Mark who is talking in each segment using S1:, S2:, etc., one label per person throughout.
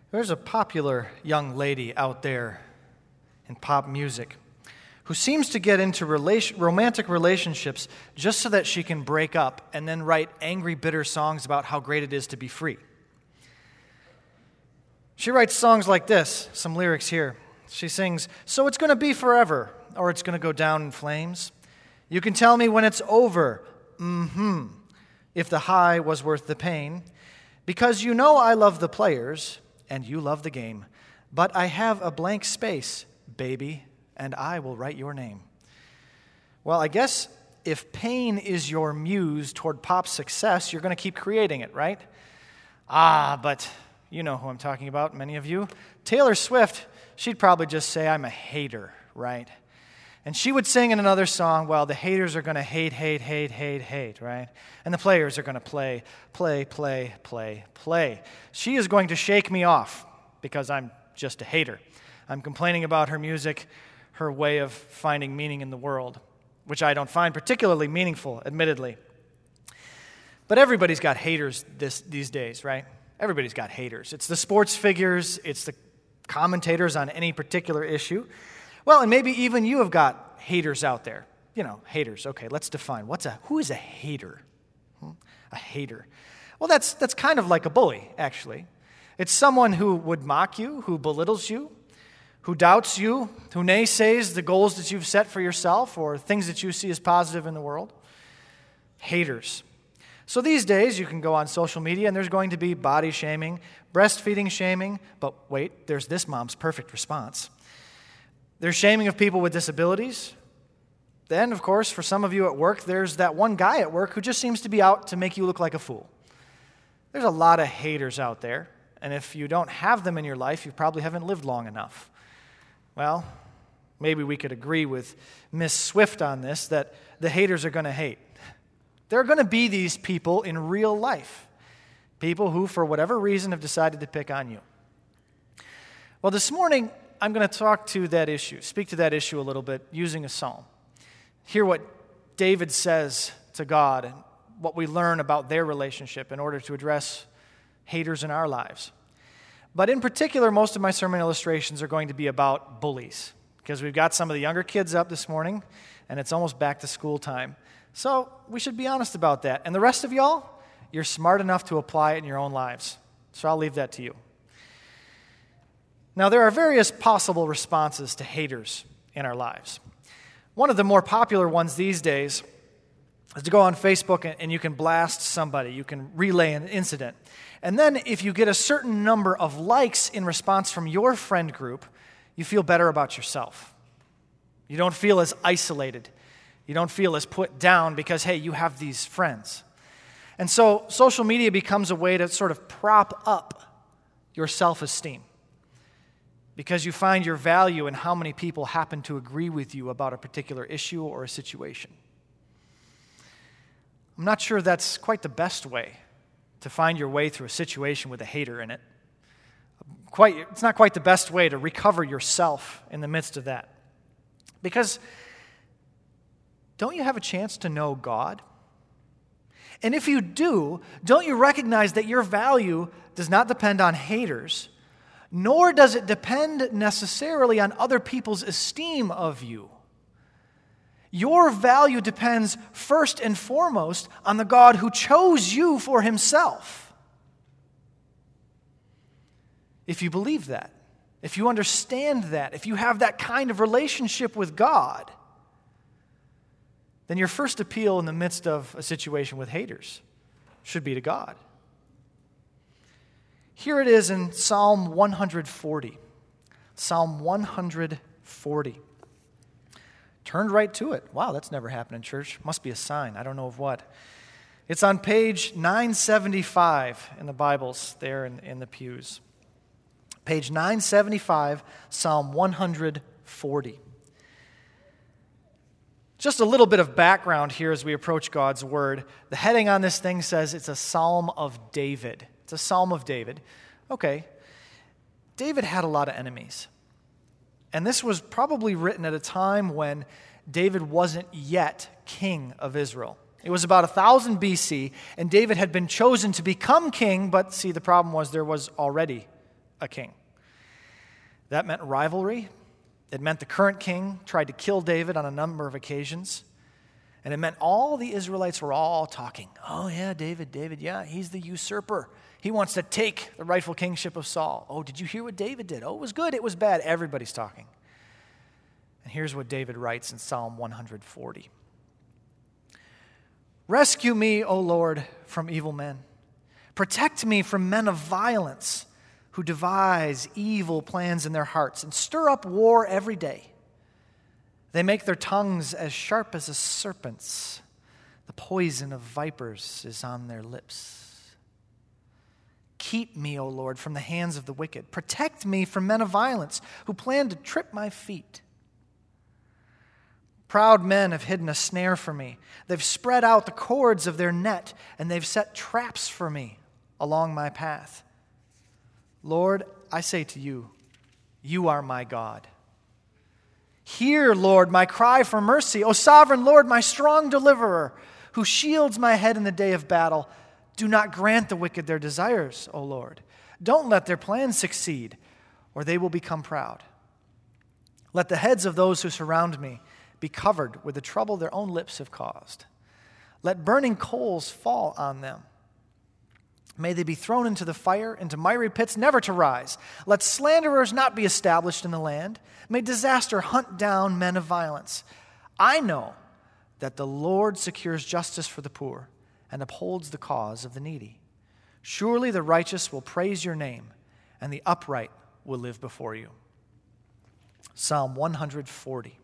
S1: There's a popular young lady out there in pop music who seems to get into romantic relationships just so that she can break up and then write angry, bitter songs about how great it is to be free. She writes songs like this, some lyrics here. She sings, "So it's going to be forever, or it's going to go down in flames. You can tell me when it's over, if the high was worth the pain. Because you know I love the players, and you love the game. But I have a blank space, baby, and I will write your name." Well, I guess if pain is your muse toward pop success, you're going to keep creating it, right? But you know who I'm talking about, many of you. Taylor Swift, she'd probably just say, "I'm a hater," right? And she would sing in another song, well, the haters are going to hate, right? And the players are going to play. She is going to shake me off because I'm just a hater. I'm complaining about her music, her way of finding meaning in the world, which I don't find particularly meaningful, admittedly. But everybody's got haters these days, right? Everybody's got haters. It's the sports figures, it's the commentators on any particular issue. Well, and maybe even you have got haters out there. You know, haters. Okay, let's define. Who is a hater? A hater. Well, that's kind of like a bully, actually. It's someone who would mock you, who belittles you, who doubts you, who naysays the goals that you've set for yourself or things that you see as positive in the world. Haters. So these days, you can go on social media and there's going to be body shaming, breastfeeding shaming, but wait, there's this mom's perfect response. There's shaming of people with disabilities. Then, of course, for some of you at work, there's that one guy at work who just seems to be out to make you look like a fool. There's a lot of haters out there, and if you don't have them in your life, you probably haven't lived long enough. Well, maybe we could agree with Miss Swift on this, that the haters are going to hate. There are going to be these people in real life, people who, for whatever reason, have decided to pick on you. Well, this morning, I'm going to speak to that issue a little bit using a psalm. Hear what David says to God and what we learn about their relationship in order to address haters in our lives. But in particular, most of my sermon illustrations are going to be about bullies, because we've got some of the younger kids up this morning, and it's almost back to school time. So we should be honest about that. And the rest of y'all, you're smart enough to apply it in your own lives. So I'll leave that to you. Now, there are various possible responses to haters in our lives. One of the more popular ones these days is to go on Facebook and you can blast somebody. You can relay an incident. And then if you get a certain number of likes in response from your friend group, you feel better about yourself. You don't feel as isolated. You don't feel as put down because, hey, you have these friends. And so social media becomes a way to sort of prop up your self-esteem, because you find your value in how many people happen to agree with you about a particular issue or a situation. I'm not sure that's quite the best way to find your way through a situation with a hater in it. It's not quite the best way to recover yourself in the midst of that. Because don't you have a chance to know God? And if you do, don't you recognize that your value does not depend on haters, nor does it depend necessarily on other people's esteem of you? Your value depends first and foremost on the God who chose you for himself. If you believe that, if you understand that, if you have that kind of relationship with God, then your first appeal in the midst of a situation with haters should be to God. Here it is in Psalm 140. Psalm 140. Turned right to it. Wow, that's never happened in church. Must be a sign. I don't know of what. It's on page 975 in the Bibles there in the pews. Page 975, Psalm 140. Just a little bit of background here as we approach God's Word. The heading on this thing says it's a Psalm of David. It's a Psalm of David. Okay. David had a lot of enemies. And this was probably written at a time when David wasn't yet king of Israel. It was about 1000 BC, and David had been chosen to become king, but see, the problem was there was already a king. That meant rivalry. It meant the current king tried to kill David on a number of occasions. And it meant all the Israelites were all talking. Oh, yeah, David, yeah, he's the usurper. He wants to take the rightful kingship of Saul. Oh, did you hear what David did? Oh, it was good, it was bad. Everybody's talking. And here's what David writes in Psalm 140. Rescue me, O Lord, from evil men. Protect me from men of violence who devise evil plans in their hearts and stir up war every day. They make their tongues as sharp as a serpent's. The poison of vipers is on their lips. Keep me, O Lord, from the hands of the wicked. Protect me from men of violence who plan to trip my feet. Proud men have hidden a snare for me. They've spread out the cords of their net, and they've set traps for me along my path. Lord, I say to you, you are my God. Hear, Lord, my cry for mercy. O sovereign Lord, my strong deliverer, who shields my head in the day of battle. Do not grant the wicked their desires, O Lord. Don't let their plans succeed, or they will become proud. Let the heads of those who surround me be covered with the trouble their own lips have caused. Let burning coals fall on them. May they be thrown into the fire, into miry pits, never to rise. Let slanderers not be established in the land. May disaster hunt down men of violence. I know that the Lord secures justice for the poor and upholds the cause of the needy. Surely the righteous will praise your name, and the upright will live before you. Psalm 140.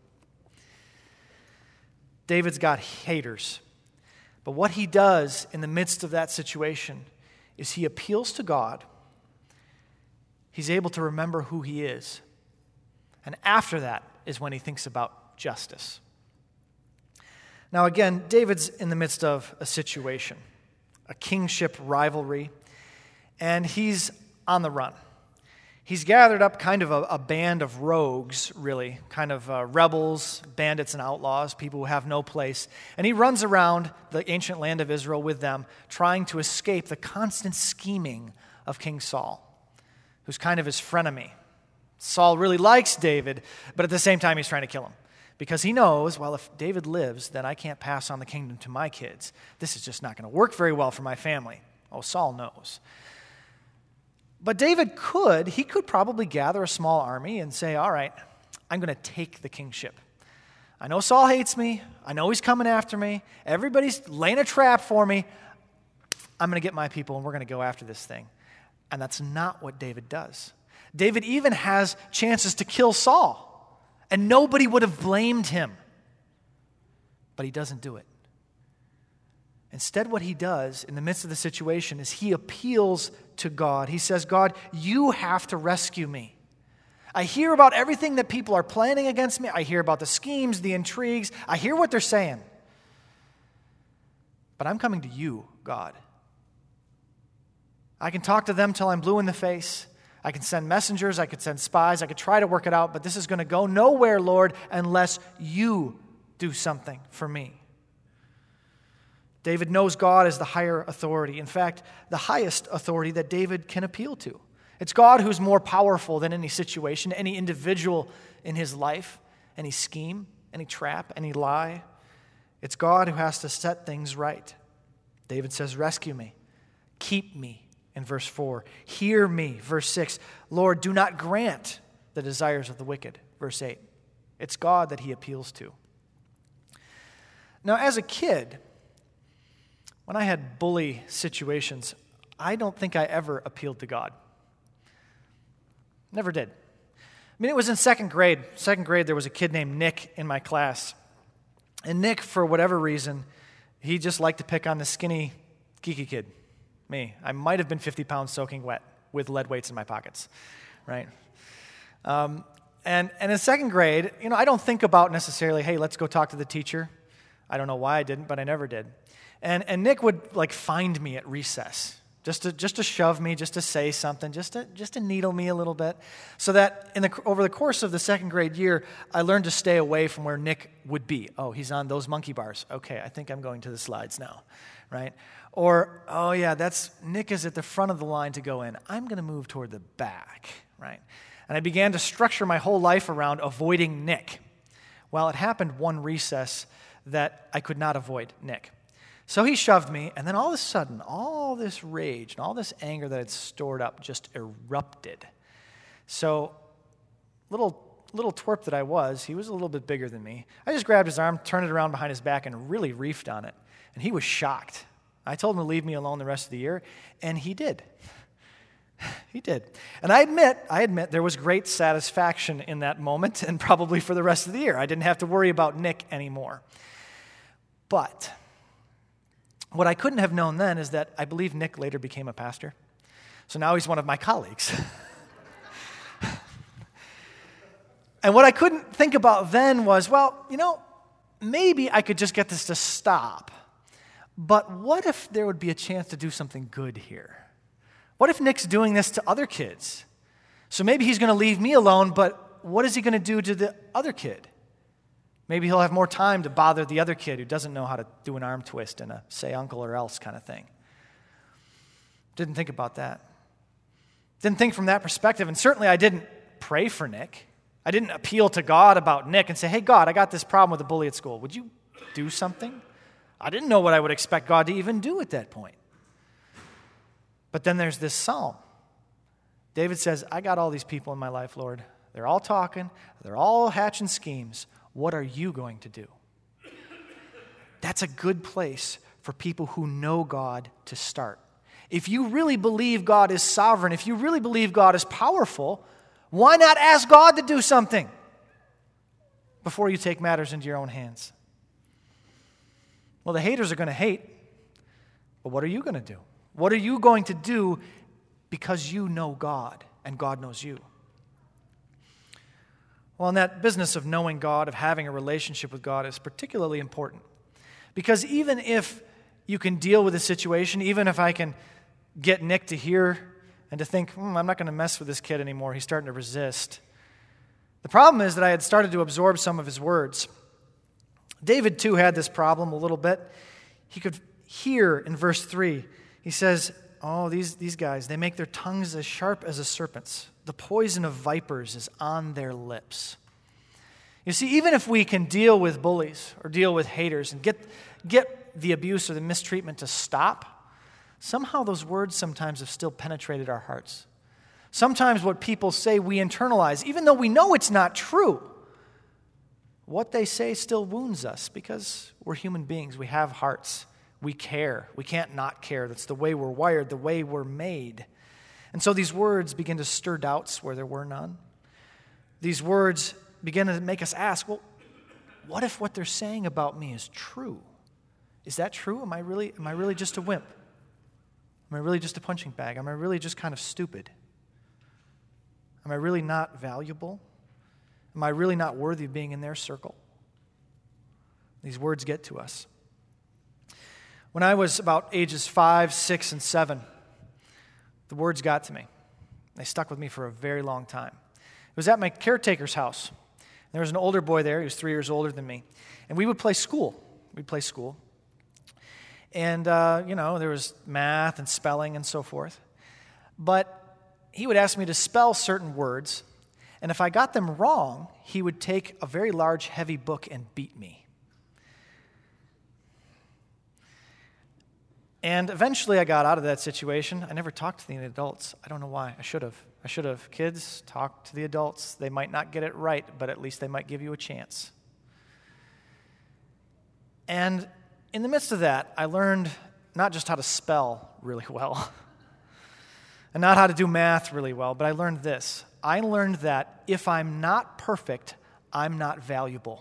S1: David's got haters, but what he does in the midst of that situation is he appeals to God. He's able to remember who he is. And after that is when he thinks about justice. Now again, David's in the midst of a situation, a kingship rivalry, and he's on the run. He's gathered up kind of a band of rogues, really, kind of rebels, bandits, and outlaws, people who have no place. And he runs around the ancient land of Israel with them, trying to escape the constant scheming of King Saul, who's kind of his frenemy. Saul really likes David, but at the same time he's trying to kill him. Because he knows, well, if David lives, then I can't pass on the kingdom to my kids. This is just not going to work very well for my family. Oh, Saul knows. But David could probably gather a small army and say, all right, I'm going to take the kingship. I know Saul hates me. I know he's coming after me. Everybody's laying a trap for me. I'm going to get my people and we're going to go after this thing. And that's not what David does. David even has chances to kill Saul, and nobody would have blamed him. But he doesn't do it. Instead, what he does in the midst of the situation is he appeals to God. He says, God, you have to rescue me. I hear about everything that people are planning against me. I hear about the schemes, the intrigues. I hear what they're saying. But I'm coming to you, God. I can talk to them till I'm blue in the face. I can send messengers. I could send spies. I could try to work it out. But this is going to go nowhere, Lord, unless you do something for me. David knows God as the higher authority. In fact, the highest authority that David can appeal to. It's God who's more powerful than any situation, any individual in his life, any scheme, any trap, any lie. It's God who has to set things right. David says, rescue me. Keep me, in verse 4. Hear me, verse 6. Lord, do not grant the desires of the wicked, verse 8. It's God that he appeals to. Now, as a kid, when I had bully situations, I don't think I ever appealed to God. Never did. I mean, it was in second grade. Second grade, there was a kid named Nick in my class. And Nick, for whatever reason, he just liked to pick on the skinny, geeky kid, me. I might have been 50 pounds soaking wet with lead weights in my pockets, right? And in second grade, I don't think about necessarily, hey, let's go talk to the teacher. I don't know why I didn't, but I never did. And Nick would find me at recess, just to shove me, just to say something, just to needle me a little bit, so that over the course of the second grade year, I learned to stay away from where Nick would be. Oh, he's on those monkey bars. Okay, I think I'm going to the slides now, right? Or, oh yeah, Nick is at the front of the line to go in. I'm going to move toward the back, right? And I began to structure my whole life around avoiding Nick. Well, it happened one recess that I could not avoid Nick. So he shoved me, and then all of a sudden, all this rage and all this anger that had stored up just erupted. So, little twerp that I was, he was a little bit bigger than me. I just grabbed his arm, turned it around behind his back, and really reefed on it. And he was shocked. I told him to leave me alone the rest of the year, and he did. He did. And I admit there was great satisfaction in that moment, and probably for the rest of the year. I didn't have to worry about Nick anymore. But what I couldn't have known then is that I believe Nick later became a pastor. So now he's one of my colleagues. And what I couldn't think about then was, well, maybe I could just get this to stop. But what if there would be a chance to do something good here? What if Nick's doing this to other kids? So maybe he's going to leave me alone, but what is he going to do to the other kid? Maybe he'll have more time to bother the other kid who doesn't know how to do an arm twist and a say uncle or else kind of thing. Didn't think about that. Didn't think from that perspective, and certainly I didn't pray for Nick. I didn't appeal to God about Nick and say, hey, God, I got this problem with a bully at school. Would you do something? I didn't know what I would expect God to even do at that point. But then there's this psalm. David says, I got all these people in my life, Lord. They're all talking. They're all hatching schemes. What are you going to do? That's a good place for people who know God to start. If you really believe God is sovereign, if you really believe God is powerful, why not ask God to do something before you take matters into your own hands? Well, the haters are going to hate, but what are you going to do? What are you going to do because you know God and God knows you? Well, in that business of knowing God, of having a relationship with God, is particularly important. Because even if you can deal with a situation, even if I can get Nick to hear and to think, I'm not going to mess with this kid anymore, he's starting to resist. The problem is that I had started to absorb some of his words. David, too, had this problem a little bit. He could hear in verse 3, he says, these guys, they make their tongues as sharp as a serpent's. The poison of vipers is on their lips. You see, even if we can deal with bullies or deal with haters and get the abuse or the mistreatment to stop, somehow those words sometimes have still penetrated our hearts. Sometimes what people say we internalize, even though we know it's not true. What they say still wounds us because we're human beings. We have hearts. We care. We can't not care. That's the way we're wired, the way we're made. And so these words begin to stir doubts where there were none. These words begin to make us ask, well, what if what they're saying about me is true? Is that true? Am I really just a wimp? Am I really just a punching bag? Am I really just kind of stupid? Am I really not valuable? Am I really not worthy of being in their circle? These words get to us. When I was about ages 5, 6, and 7, the words got to me. They stuck with me for a very long time. It was at my caretaker's house. There was an older boy there. He was 3 years older than me. And we would play school. We'd play school. And, there was math and spelling and so forth. But he would ask me to spell certain words. And if I got them wrong, he would take a very large, heavy book and beat me. And eventually I got out of that situation. I never talked to the adults. I don't know why. I should have. Kids, talk to the adults. They might not get it right, but at least they might give you a chance. And in the midst of that, I learned not just how to spell really well and not how to do math really well, but I learned this. I learned that if I'm not perfect, I'm not valuable.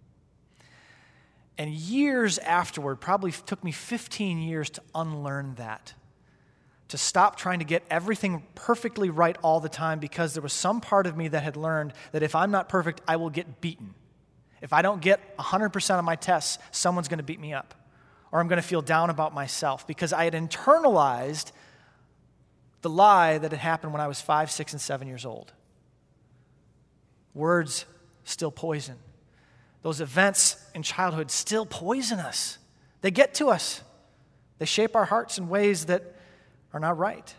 S1: And years afterward, probably took me 15 years to unlearn that, to stop trying to get everything perfectly right all the time because there was some part of me that had learned that if I'm not perfect, I will get beaten. If I don't get 100% of my tests, someone's going to beat me up, or I'm going to feel down about myself because I had internalized the lie that had happened when I was 5, 6, and 7 years old. Words still poison. Those events in childhood still poison us. They get to us. They shape our hearts in ways that are not right.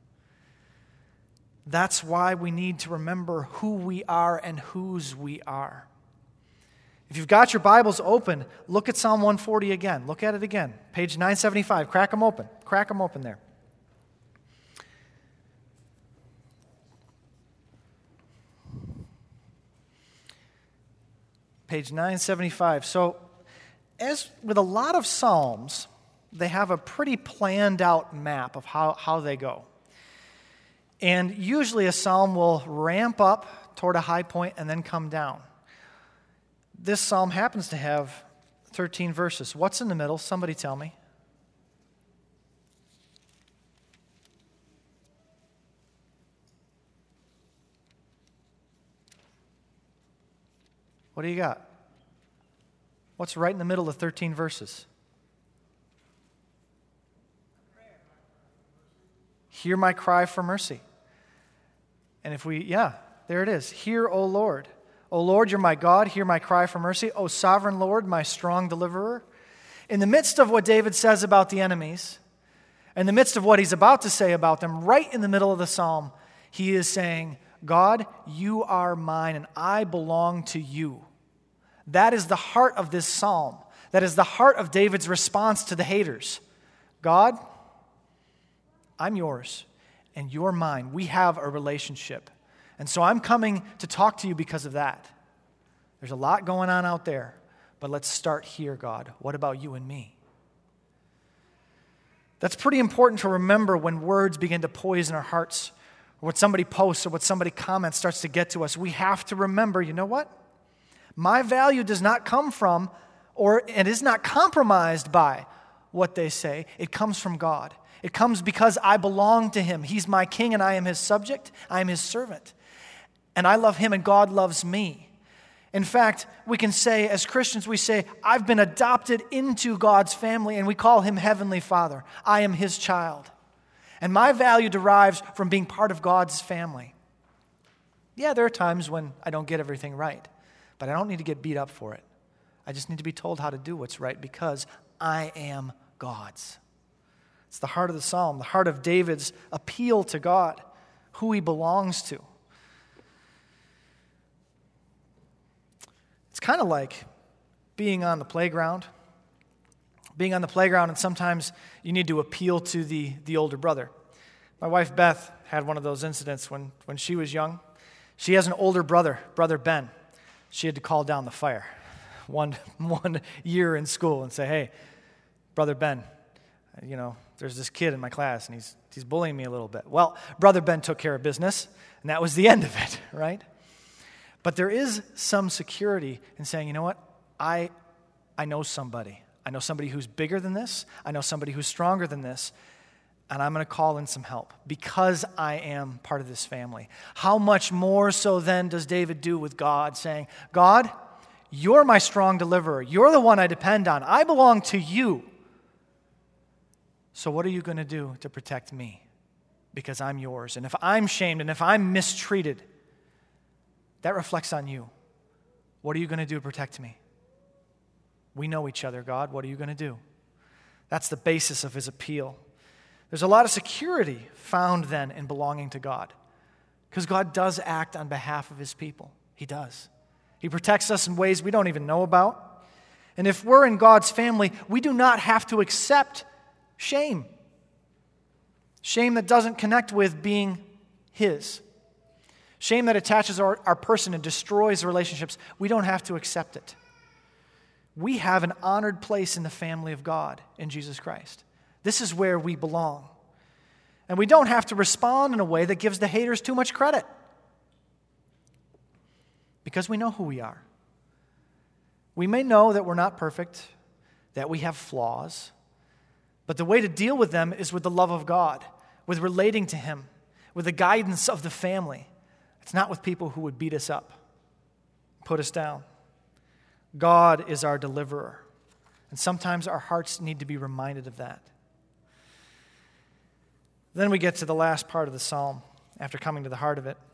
S1: That's why we need to remember who we are and whose we are. If you've got your Bibles open, look at Psalm 140 again. Look at it again. Page 975. Crack them open. Crack them open there. Page 975. So, as with a lot of Psalms, they have a pretty planned out map of how they go. And usually a psalm will ramp up toward a high point and then come down. This psalm happens to have 13 verses. What's in the middle? Somebody tell me. What do you got? What's right in the middle of 13 verses? Hear my cry for mercy. And there it is. Hear, O Lord. O Lord, you're my God. Hear my cry for mercy. O sovereign Lord, my strong deliverer. In the midst of what David says about the enemies, in the midst of what he's about to say about them, right in the middle of the psalm, he is saying, God, you are mine and I belong to you. That is the heart of this psalm. That is the heart of David's response to the haters. God, I'm yours and you're mine. We have a relationship. And so I'm coming to talk to you because of that. There's a lot going on out there, but let's start here, God. What about you and me? That's pretty important to remember when words begin to poison our hearts, or what somebody posts or what somebody comments starts to get to us. We have to remember, you know what? My value does not come from, or it is not compromised by what they say. It comes from God. It comes because I belong to Him. He's my king and I am His subject. I am His servant. And I love Him and God loves me. In fact, we can say, as Christians, we say, I've been adopted into God's family and we call Him Heavenly Father. I am His child. And my value derives from being part of God's family. Yeah, there are times when I don't get everything right, but I don't need to get beat up for it. I just need to be told how to do what's right because I am God's. It's the heart of the psalm, the heart of David's appeal to God, who he belongs to. It's kind of like being on the playground. Being on the playground, and sometimes you need to appeal to the older brother. My wife Beth had one of those incidents when she was young. She has an older brother, Brother Ben. She had to call down the fire one year in school and say, hey, Brother Ben, there's this kid in my class and he's bullying me a little bit. Well, Brother Ben took care of business, and that was the end of it, right? But there is some security in saying, you know what, I know somebody. I know somebody who's bigger than this. I know somebody who's stronger than this. And I'm going to call in some help because I am part of this family. How much more so then does David do with God, saying, God, you're my strong deliverer. You're the one I depend on. I belong to you. So what are you going to do to protect me? Because I'm yours. And if I'm shamed and if I'm mistreated, that reflects on you. What are you going to do to protect me? We know each other, God. What are you going to do? That's the basis of his appeal. There's a lot of security found then in belonging to God, because God does act on behalf of his people. He does. He protects us in ways we don't even know about. And if we're in God's family, we do not have to accept shame. Shame that doesn't connect with being his. Shame that attaches our person and destroys relationships. We don't have to accept it. We have an honored place in the family of God in Jesus Christ. This is where we belong. And we don't have to respond in a way that gives the haters too much credit. Because we know who we are. We may know that we're not perfect, that we have flaws, but the way to deal with them is with the love of God, with relating to Him, with the guidance of the family. It's not with people who would beat us up, put us down. God is our deliverer. And sometimes our hearts need to be reminded of that. Then we get to the last part of the psalm, after coming to the heart of it.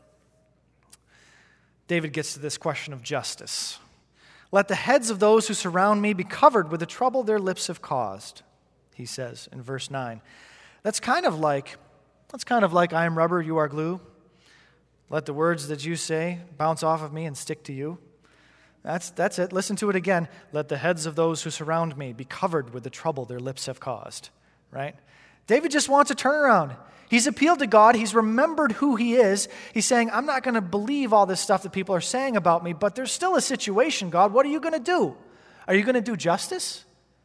S1: David gets to this question of justice. Let the heads of those who surround me be covered with the trouble their lips have caused. he says in verse 9. That's kind of like I am rubber, you are glue. Let the words that you say bounce off of me and stick to you. That's it. Listen to it again. Let the heads of those who surround me be covered with the trouble their lips have caused. Right? David just wants a turnaround. He's appealed to God. He's remembered who he is. He's saying, I'm not going to believe all this stuff that people are saying about me, but there's still a situation, God. What are you going to do? Are you going to do justice?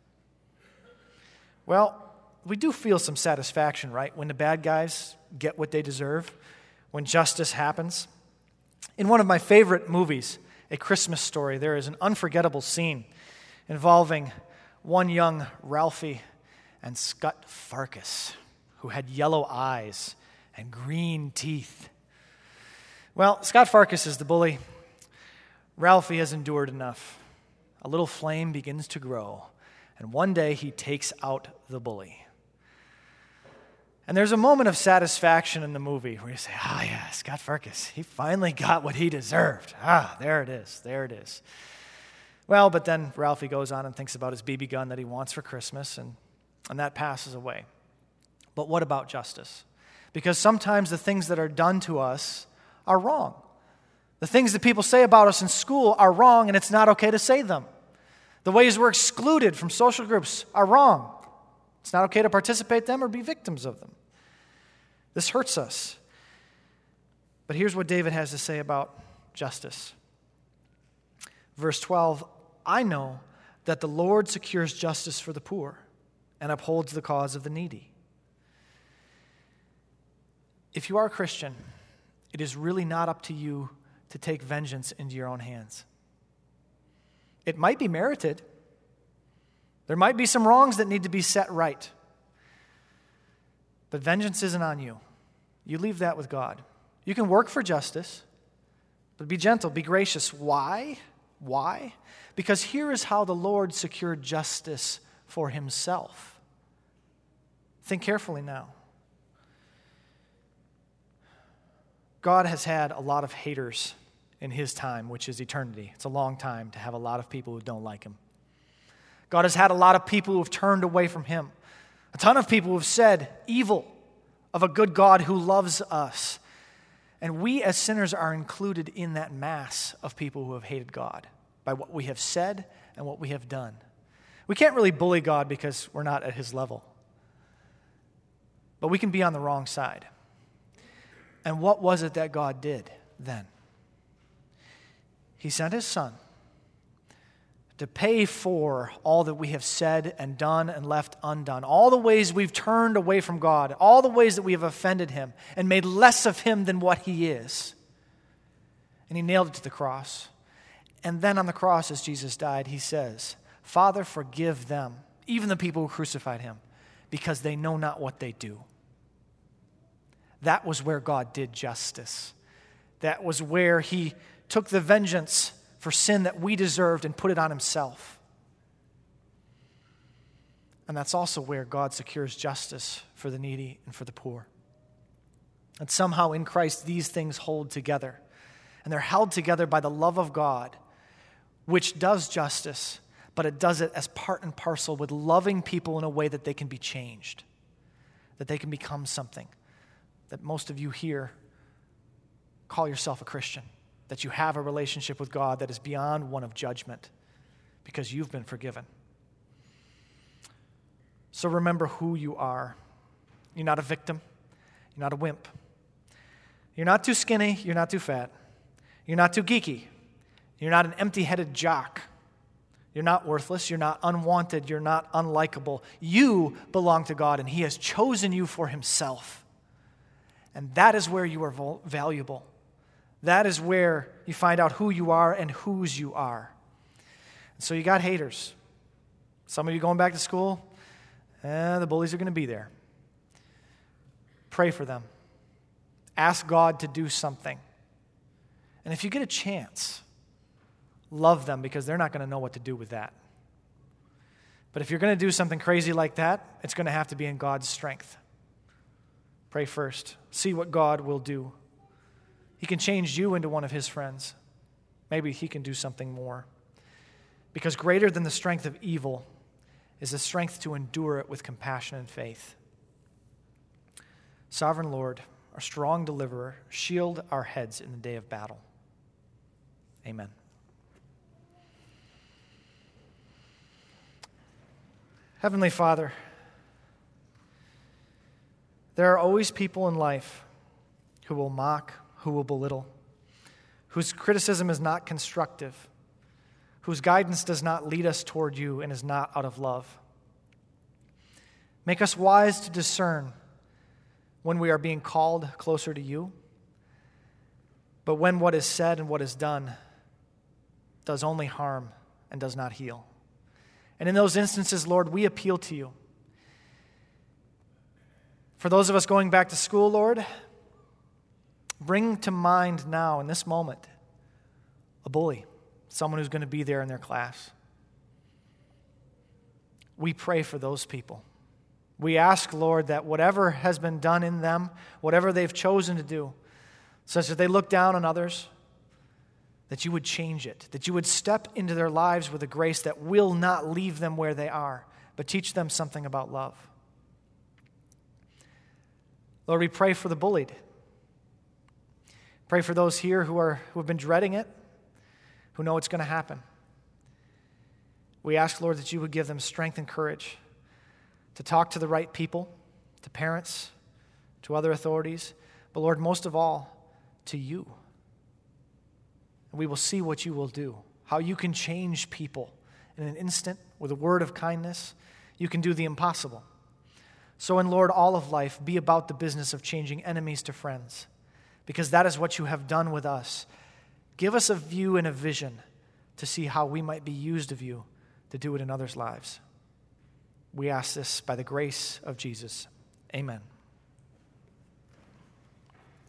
S1: Well, we do feel some satisfaction, right, when the bad guys get what they deserve, when justice happens. In one of my favorite movies, A Christmas Story, there is an unforgettable scene involving one young Ralphie and Scut Farkus, who had yellow eyes and green teeth. Well, Scut Farkus is the bully. Ralphie has endured enough. A little flame begins to grow, and one day he takes out the bully. And there's a moment of satisfaction in the movie where you say, yeah, Scut Farkus, he finally got what he deserved. There it is. Well, but then Ralphie goes on and thinks about his BB gun that he wants for Christmas, and that passes away. But what about justice? Because sometimes the things that are done to us are wrong. The things that people say about us in school are wrong, and it's not okay to say them. The ways we're excluded from social groups are wrong. It's not okay to participate in them or be victims of them. This hurts us. But here's what David has to say about justice. Verse 12, I know that the Lord secures justice for the poor and upholds the cause of the needy. If you are a Christian, it is really not up to you to take vengeance into your own hands. It might be merited. There might be some wrongs that need to be set right. But vengeance isn't on you. You leave that with God. You can work for justice, but be gentle, be gracious. Why? Why? Because here is how the Lord secured justice for himself. Think carefully now. God has had a lot of haters in his time, which is eternity. It's a long time to have a lot of people who don't like him. God has had a lot of people who have turned away from him. A ton of people who have said evil of a good God who loves us. And we as sinners are included in that mass of people who have hated God by what we have said and what we have done. We can't really bully God because we're not at his level. But we can be on the wrong side. And what was it that God did then? He sent his Son to pay for all that we have said and done and left undone, all the ways we've turned away from God, all the ways that we have offended him and made less of him than what he is. And he nailed it to the cross. And then on the cross, as Jesus died, he says, Father, forgive them, even the people who crucified him, because they know not what they do. That was where God did justice. That was where he took the vengeance for sin that we deserved and put it on himself. And that's also where God secures justice for the needy and for the poor. And somehow in Christ, these things hold together. And they're held together by the love of God, which does justice, but it does it as part and parcel with loving people in a way that they can be changed, that they can become something. That most of you here call yourself a Christian, that you have a relationship with God that is beyond one of judgment because you've been forgiven. So remember who you are. You're not a victim. You're not a wimp. You're not too skinny. You're not too fat. You're not too geeky. You're not an empty-headed jock. You're not worthless. You're not unwanted. You're not unlikable. You belong to God, and he has chosen you for himself. And that is where you are valuable. That is where you find out who you are and whose you are. So you got haters. Some of you going back to school, the bullies are going to be there. Pray for them. Ask God to do something. And if you get a chance, love them because they're not going to know what to do with that. But if you're going to do something crazy like that, it's going to have to be in God's strength. Pray first. See what God will do. He can change you into one of his friends. Maybe he can do something more. Because greater than the strength of evil is the strength to endure it with compassion and faith. Sovereign Lord, our strong deliverer, shield our heads in the day of battle. Amen. Heavenly Father, there are always people in life who will mock, who will belittle, whose criticism is not constructive, whose guidance does not lead us toward you and is not out of love. Make us wise to discern when we are being called closer to you, but when what is said and what is done does only harm and does not heal. And in those instances, Lord, we appeal to you. For those of us going back to school, Lord, bring to mind now in this moment a bully, someone who's going to be there in their class. We pray for those people. We ask, Lord, that whatever has been done in them, whatever they've chosen to do, such that they look down on others, that you would change it, that you would step into their lives with a grace that will not leave them where they are, but teach them something about love. Lord, we pray for the bullied. Pray for those here who have been dreading it, who know it's going to happen. We ask, Lord, that you would give them strength and courage to talk to the right people, to parents, to other authorities, but Lord, most of all, to you. And we will see what you will do, how you can change people in an instant with a word of kindness. You can do the impossible. So in, Lord, all of life, be about the business of changing enemies to friends, because that is what you have done with us. Give us a view and a vision to see how we might be used of you to do it in others' lives. We ask this by the grace of Jesus. Amen.